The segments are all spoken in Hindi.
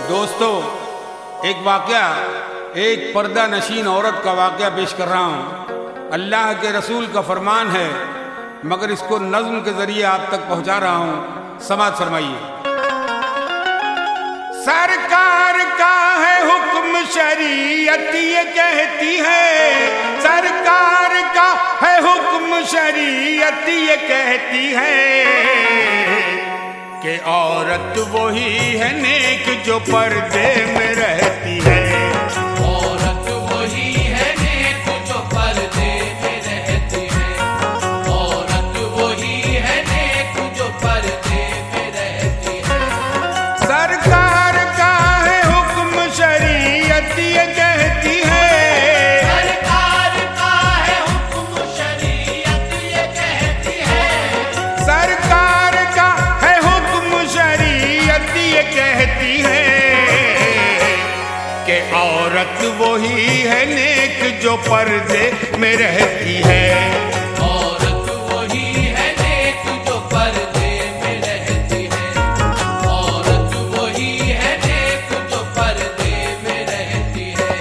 दोस्तों, एक वाक़या, एक पर्दा नशीन औरत का वाक़या पेश कर रहा हूँ। अल्लाह के रसूल का फरमान है, मगर इसको नज़्म के ज़रिए आप तक पहुँचा रहा हूँ। समाअत फरमाइए। सरकार का है हुक्म, शरीयत ये कहती है। सरकार का है हुक्म, शरीयत ये कहती है कि औरत वही है नेक जो पर्दे में रहती है। औरत वही है नेक जो पर्दे में रहती है। औरत वही है नेक जो पर्दे में रहती है। सरकार का है हुक्म, शरीयत ये कहती है। सरकार का है हुक्म, शरीयत ये कहती है। सरकार का है हुक्म, शरीयत ये कहती है कि औरत वही है नेक जो पर्दे में रहती है। औरत वही है नेक जो पर्दे में रहती है। औरत वही है नेक जो पर्दे में रहती है।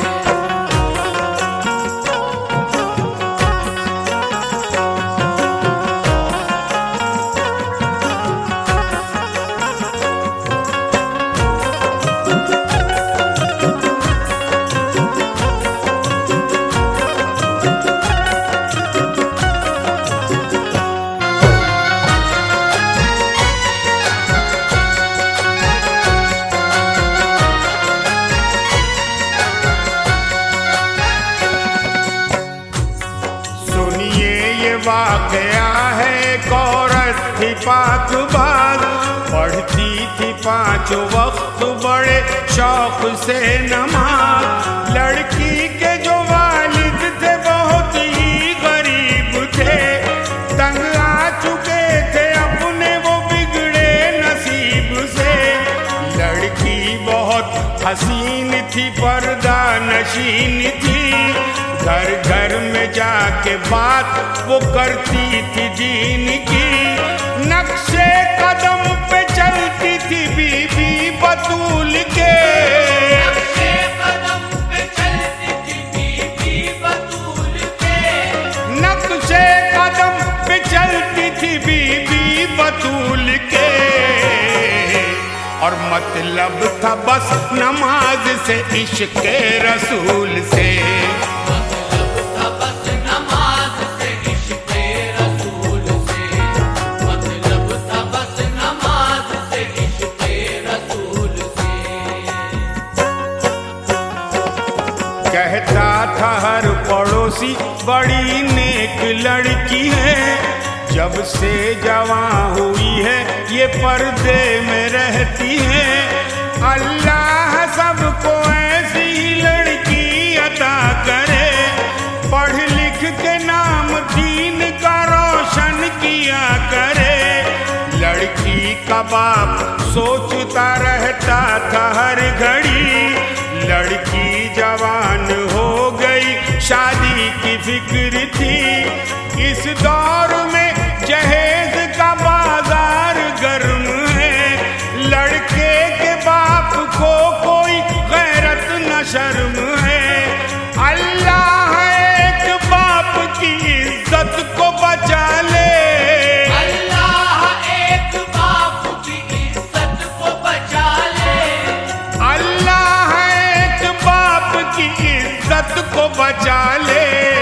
सुनिए ये वाकया है, एक औरत थी पाकबाज, पढ़ती थी 5 वक्त बड़े शौक से नमाज। लड़की के जो वालिद थे बहुत ही गरीब थे, तंग आ चुके थे अपने वो बिगड़े नसीब से। लड़की बहुत हसीन थी, पर्दा नशीन थी, घर घर में जाके बात वो करती थी दीन की। नक्शे कदम पे चलती थी बीबी बतूल के। नक्शे कदम पे चलती थी बीबी बतूल के। नक्शे कदम पे चलती थी बीबी बतूल के। और मतलब था बस नमाज से, इश्क़ रसूल से। मतलब था बस नमाज से, इश्क़ रसूल से। मतलब था बस नमाज से, इश्क़ रसूल से। कहता था हर पड़ोसी बड़ी नेक लड़की है, जब से जवां हुई है ये पर्दे में रहती है। अल्लाह सबको ऐसी लड़की अता करे, पढ़ लिख के नाम दीन का रोशन किया करे। लड़की का बाप सोचता रहता था हर घड़ी, लड़की जवान हो गई शादी की फिक्र थी। इस दौर में जहेज का बाजार गर्म है, लड़के के बाप को कोई गैरत न शर्म है। अल्लाह एक बाप की इज्जत को बचा ले। अल्लाह एक बाप की इज्जत को बचा ले। अल्लाह एक बाप की इज्जत को बचा ले।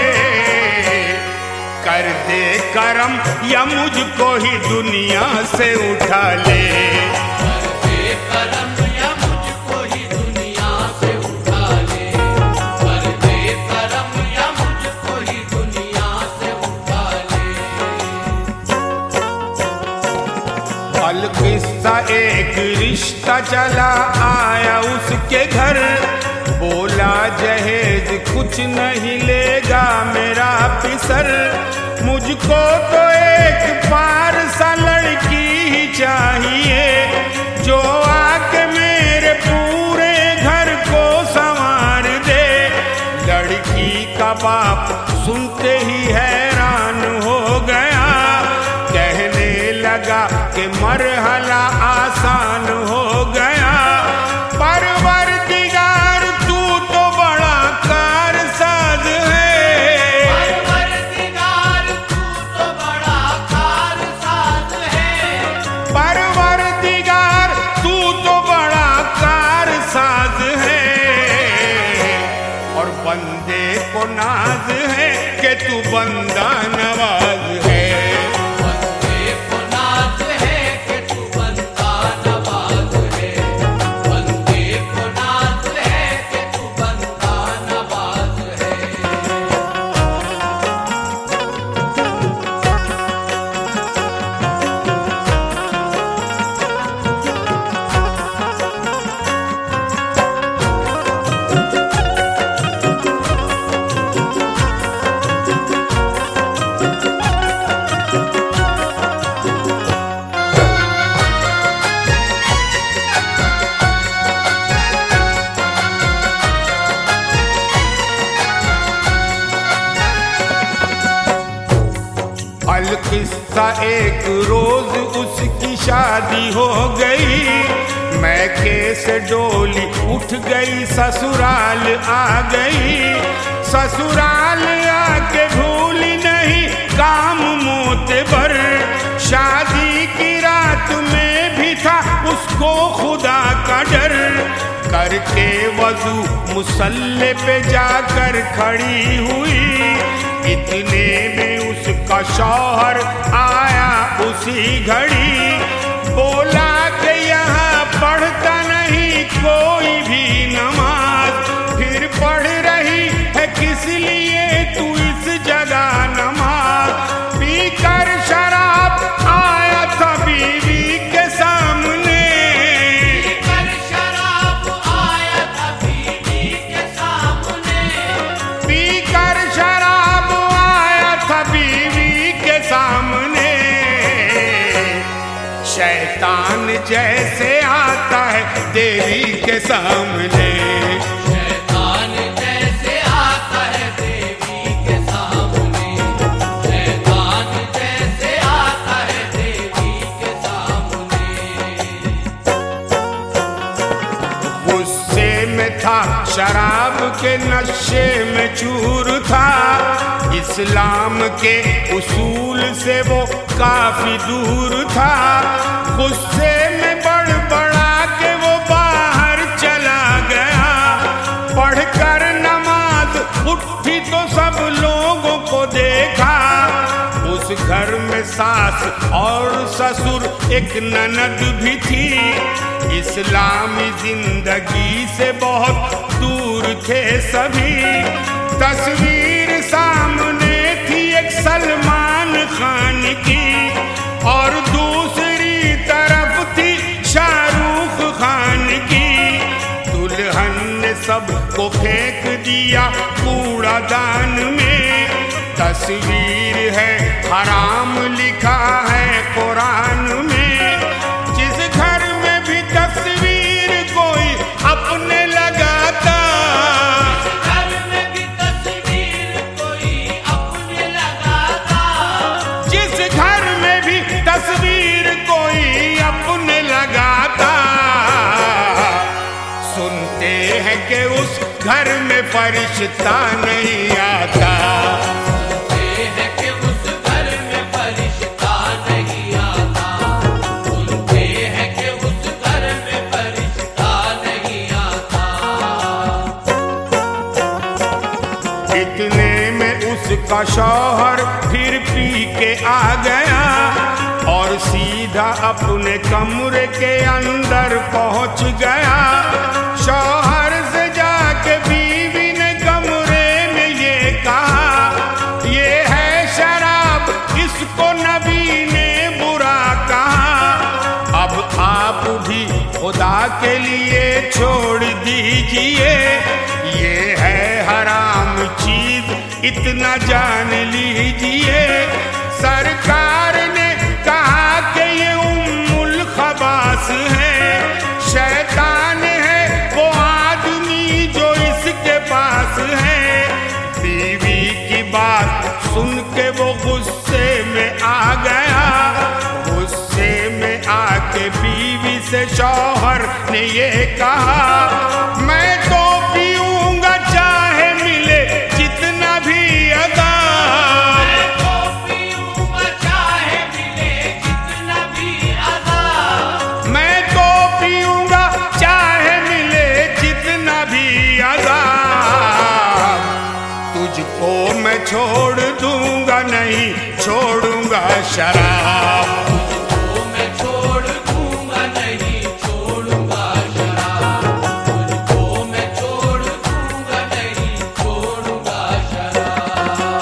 कर दे करम या मुझको ही दुनिया से उठा ले। कर दे करम या मुझको ही दुनिया से उठा ले। कर दे करम या मुझको ही दुनिया से उठा ले। कल किस्सा एक रिश्ता चला आया उसके घर, बोला जहेज कुछ नहीं लेगा मेरा पिसर। मुझको तो एक पारसा लड़की ही चाहिए, जो आके मेरे पूरे घर को संवार दे। लड़की का बाप सुनते ही हैरान हो गया, कहने लगा कि मरहला आसान हो गया। नाज है कि तू बंदा नवाज है। बंदे को नाज है कि तू बंदा नवाज है। बंदे को नाज है कि तू बंदा नवाज है। अलकिस्सा एक रोज उसकी शादी हो गई, मैके से डोली उठ गई ससुराल आ गई। ससुराल आके भूली नहीं काम मोतबर, शादी की रात में भी था उसको खुदा का डर। करके वजू मुसल्ले पे जाकर खड़ी हुई, इतने में उसका शौहर आया उसी घड़ी। बोला कि यहाँ पढ़ता नहीं कोई भी नमाज, फिर पढ़ रही है किस लिए तू इस जगह नमाज। पीकर शराब आया था बीवी के सामने, पीकर शराब आया था बीवी के सामने। पीकर शराब आया था बीवी के सामने। शैतान जैसे आता है देवी के सामने, शैतान जैसे आता है देवी के सामने। शैतान जैसे आता है देवी के सामने। गुस्से में था शराब के नशे में चूर था, इस्लाम के उसूल से वो काफी दूर था। गुस्से में बड़बड़ा के वो बाहर चला गया, पढ़कर नमाज उठी तो सब लोगों को देखा। उस घर में सास और ससुर एक ननद भी थी, इस्लामी जिंदगी से बहुत दूर थे सभी। तस्वीर सामने थी एक सलमान खान की, और दूसरी तरफ थी शाहरुख खान की। दुल्हन ने सबको फेंक दिया कूड़ादान में, तस्वीर है हराम लिखा है कुरान में। जिस घर में भी तस्वीर कोई अपने लगाता, घर में भी तस्वीर कोई अपने लगाता। जिस घर में भी तस्वीर कोई अपने लगाता, सुनते हैं कि उस घर में फरिश्ता नहीं आता। सुनते हैं कि उस घर में फरिश्ता नहीं आता। सुनते हैं कि उस घर में फरिश्ता नहीं आता। इतने में उसका शौहर फिर पी के आ गया, और सीधा अपने कमरे के अंदर पहुंच गया। शौहर से जाके बीवी ने कमरे में ये कहा, ये है शराब, इसको नबी ने बुरा कहा। अब आप भी खुदा के लिए छोड़ दीजिए, ये है हराम चीज, इतना जान लीजिए। सरकार ने कहा कि ये उम्मुल खबास है, शैतान है वो आदमी जो इसके पास है। बीवी की बात सुन के वो गुस्से में आ गया, गुस्से में आके बीवी से शौहर ने ये कहा, मैं तो पीऊंगा चाहे मिले जितना भी अदा। मैं तो पीऊंगा चाहे मिले जितना भी अदा। मैं तो पीऊंगा चाहे मिले जितना भी अदा। तुझ छोड़ दूंगा, नहीं छोड़ूंगा शराब। तुझको मैं छोड़ दूंगा, नहीं छोड़ूंगा शराब। तुझको मैं छोड़ दूंगा, नहीं छोड़ूंगा शराब।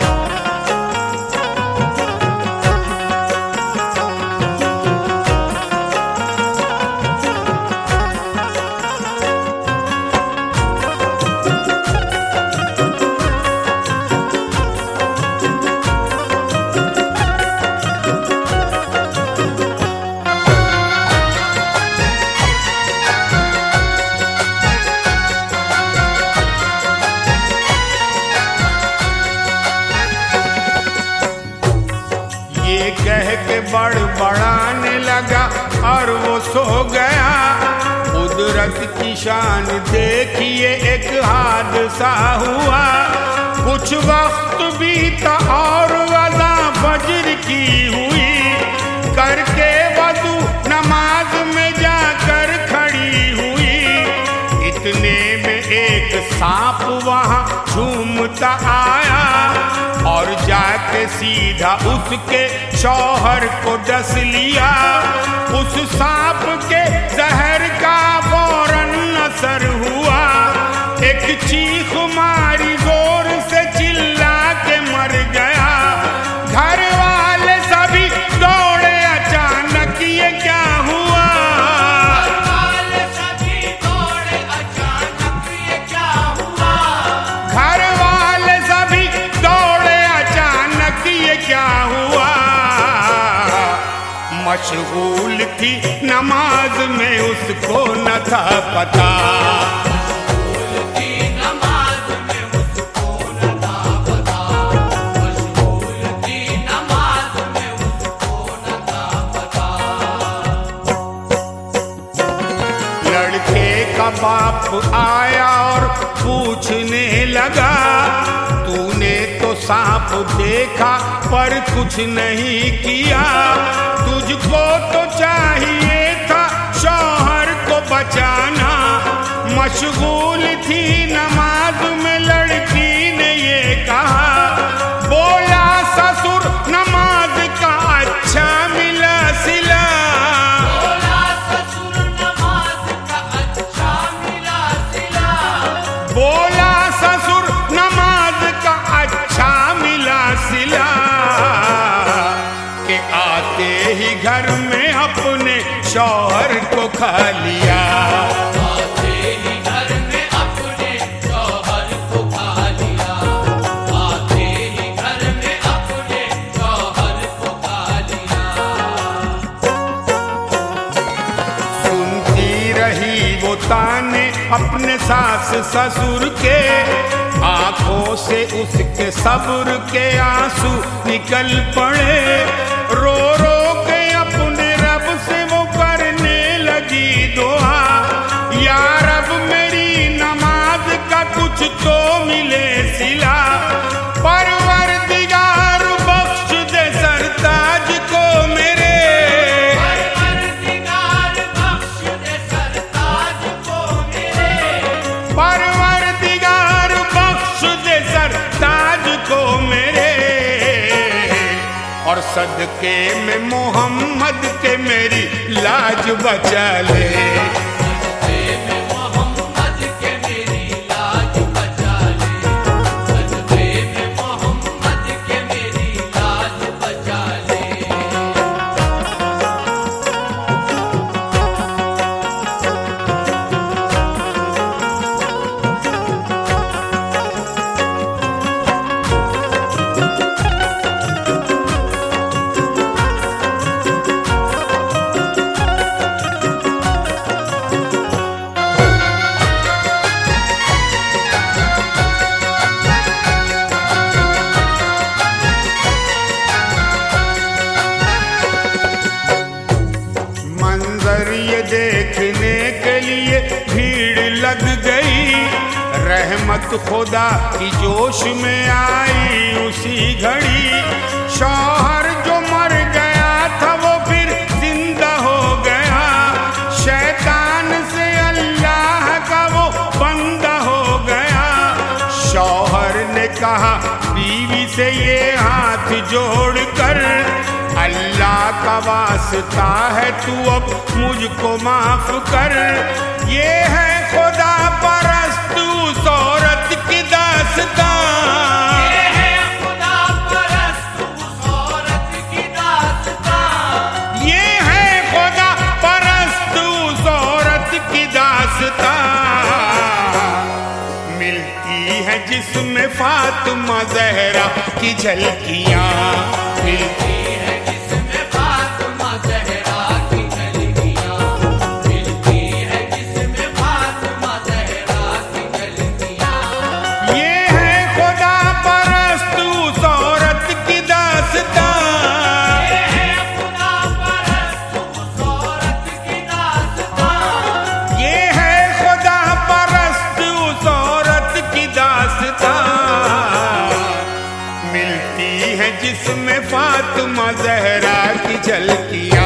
ये कह के बड़बड़ाने लगा और वो सो गया। कुदरत की शान देखिए एक हादसा हुआ। कुछ वक्त बीता और वज़ा फज्र की हुई। करके वज़ू नमाज में जाकर खड़ी हुई। इतने में एक सांप वहाँ झूमता आया और जाके सीधा उसके शौहर को डस लिया। उस सांप के जहर का फौरन असर हुआ। एक चीख मारी, जोर से चिल्ला के मर गया। घर वाले सभी दौड़े, अचानक ये क्या हुआ। घर वाले सभी दौड़े, अचानक ये क्या हुआ। घर वाले सभी दौड़े, अचानक ये क्या हुआ। मशगूल थी नमाज में, उसको न था पता। मशगूल थी नमाज में, उसको न था पता। मशगूल थी नमाज में, उसको न था पता। लड़के का बाप आया और पूछने लगा, तूने तो सांप देखा पर कुछ नहीं किया। तुझको तो चाहिए था शौहर को बचाना। मशगूल थी नमाज में, लड़की ने ये कहा। बोला ससुर नमाज का अच्छा मिला सिला। बोला ससुर नमाज का अच्छा मिला सिला। बोला ससुर नमाज का अच्छा मिला सिला। के आते ही घर में अपने शौहर को खा लिया। आते ही घर में अपने शौहर को खा लिया। आते ही घर में अपने शौहर को खा लिया। सुनती रही वो ताने अपने सास ससुर के। आंखों से उसके सब्र के आंसू निकल पड़े। रो रो के अपने रब से वो करने लगी दुआ। या रब मेरी नमाज का कुछ तो मिले सिला। परवरदिगार बख्श दे सरताज को मेरे। परवरदिगार बख्श दे सरताज को मेरे। परवरदिगार बख्श दे सरताज को मेरे। और सदके में मोहम्मद के मेरी लाज बचा ले। सदके में मोहम्मद के मेरी लाज बचा ले। सदके में मोहम्मद के मेरी लाज बचा ले। देखने के लिए भीड़ लग गई। रहमत खुदा की जोश में आई उसी घड़ी। शौहर जो मर गया था वो फिर जिंदा हो गया। शैतान से अल्लाह का वो बंदा हो गया। शौहर ने कहा बीवी जोड़ कर। अल्लाह का वास्ता है तू अब मुझको माफ कर। ये है खुदा परस्त उस औरत की दास्तां, ये है खुदा परस्त उस औरत की दास्तां, ये है खुदा परस्त उस औरत की दास्तां। मिलती है जिसमें फातिमा ज़हरा की झलकियां, मिलती है जिसमें फातिमा ज़हरा की झलकियां, मिलती है जिसमें फातिमा ज़हरा की झलकियां। ये है खुदा परस्त उस औरत की दास्तां, ये है खुदा परस्त उस औरत की दास्तां, ये है खुदा परस्त उस औरत की दास्तां। मिलती है जिसमें फातिमा ज़हरा की झलकियां।